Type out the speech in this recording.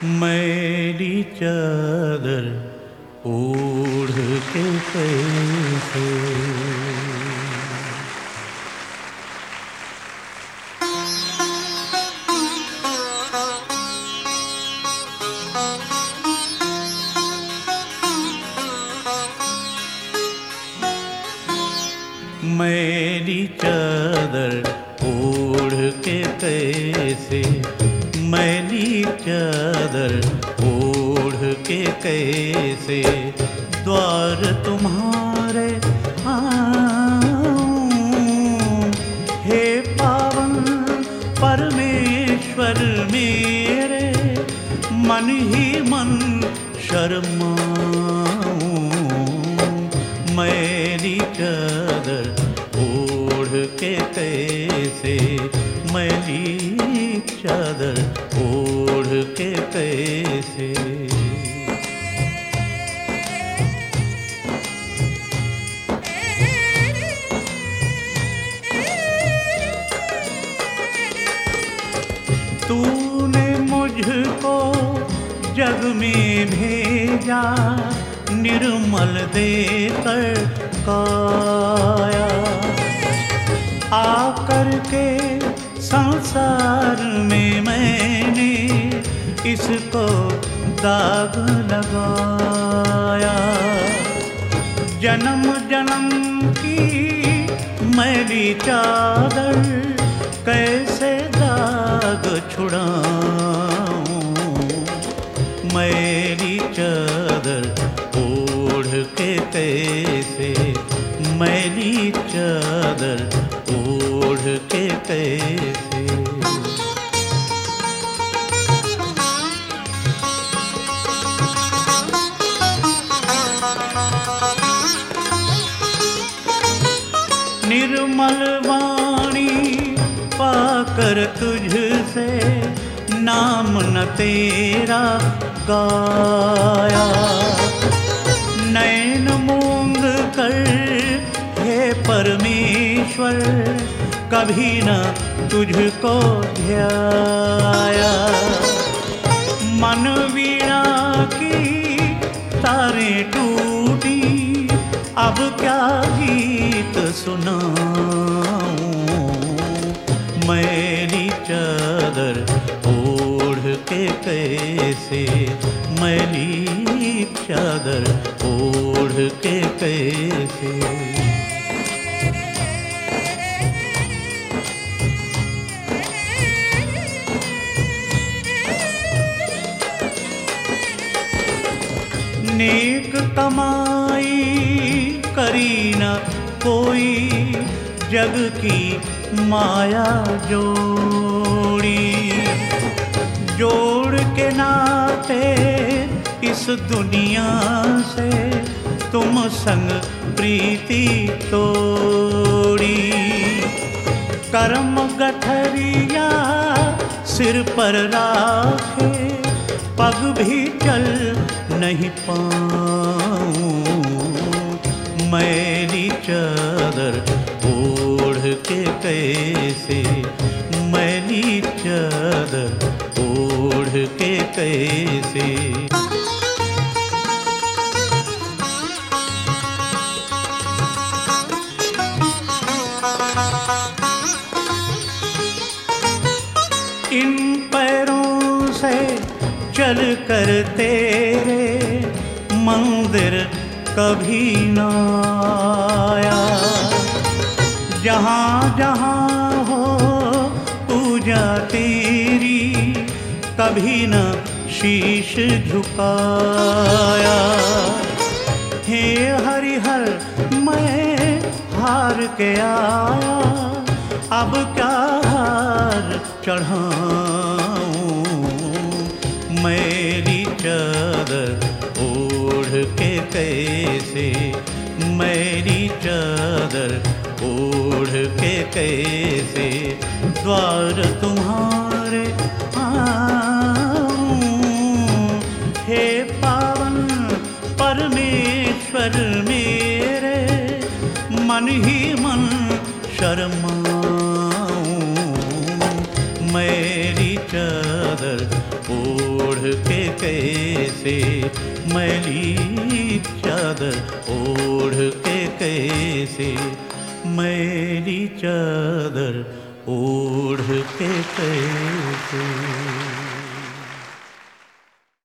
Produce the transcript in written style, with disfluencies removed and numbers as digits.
मेरी चादर ओढ़ के कैसे मेरी चादर ओढ़ के कैसे मैली चादर ओढ़ के कैसे द्वार तुम्हारे आऊं। हे पावन परमेश्वर मेरे मन ही मन शर्माऊं। मेरी चादर ओढ़ के कैसे मैली चादर ओढ़ के कैसे तूने मुझको जग में भेजा निर्मल देकर काया। आकर के संसार में मैंने इसको दाग लगाया। जन्म जन्म की मैली चादर कैसे दाग छुड़ाऊं। मेरी चादर ओढ़ के कैसे मैली चादर ओढ़ के कैसे निर्मल वाणी पाकर तुझसे नाम न तेरा गाया। नैन मूंद कर हे परमेश्वर कभी न तुझको ध्याया। मन वीणा की तारें टूटी अब क्या गीत सुनाऊं। मेरी चादर ओढ़ के कैसे मैली चादर ओढ़ के कैसे नेक कमाई करी न कोई जग की माया जोड़ी। जोड़ के नाते इस दुनिया से तुम संग प्रीति तोड़ी। कर्म गठरिया सिर पर राखे पग भी चल नहीं पाऊं। मैली चादर ओढ़ के कैसे मैली चादर ओढ़ के कैसे इन पैरों से चल कर तेरे मंदिर कभी न आया। जहाँ जहाँ हो पूजा तेरी कभी न शीश झुकाया। हे हरिहर मैं हार के आया अब क्या हार चढ़ाऊं। मेरी चादर ओढ़ के कैसे मेरी चादर ओढ़ के कैसे द्वार तुम्हारे आऊं। हे पावन परमेश्वर मेरे मन ही मन शर्माऊं। मेरी चादर ओढ़ के कैसे, मैली चादर ओढ़ के कैसे, मैली चादर ओढ़ के कैसे।